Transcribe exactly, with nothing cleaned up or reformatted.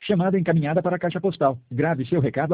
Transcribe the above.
Chamada encaminhada para a caixa postal. Grave seu recado